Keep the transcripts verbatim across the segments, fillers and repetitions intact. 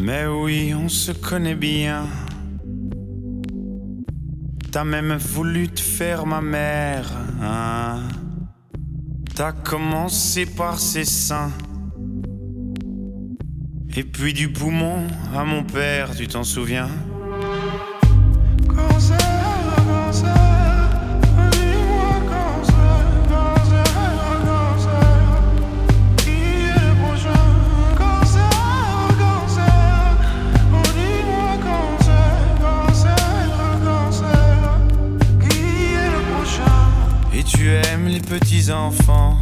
Mais oui, on se connaît bien. T'as même voulu te faire ma mère, hein? T'as commencé par ses seins, et puis du poumon à mon père, tu t'en souviens? Cancer, cancer, dis-moi cancer, cancer, cancer, qui est le prochain? Cancer, cancer, oh dis-moi cancer, cancer, cancer, qui est le prochain? Et tu aimes les petits enfants.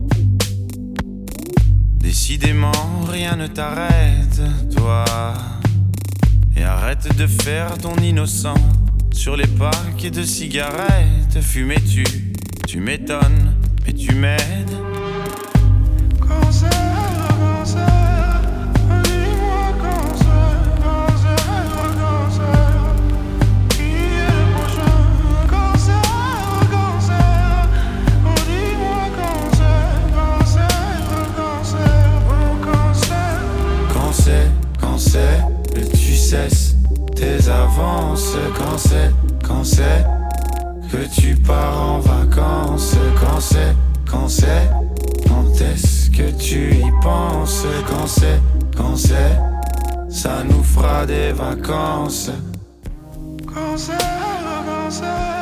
Décidément, rien ne t'arrête, toi. Et arrête de faire ton innocent sur les paquets de cigarettes. Fumais-tu, tu m'étonnes, mais tu m'aides. Cancer, cancer, dis-moi cancer, cancer, cancer, qui est le prochain? Cancer, cancer, oh dis-moi cancer, cancer, cancer, oh cancer. Quand c'est, quand c'est que tu cesses tes avances, quand c'est, quand c'est que tu pars en vacances, quand c'est, quand c'est, quand est-ce que tu y penses, quand c'est, quand c'est, ça nous fera des vacances. Quand c'est, quand c'est.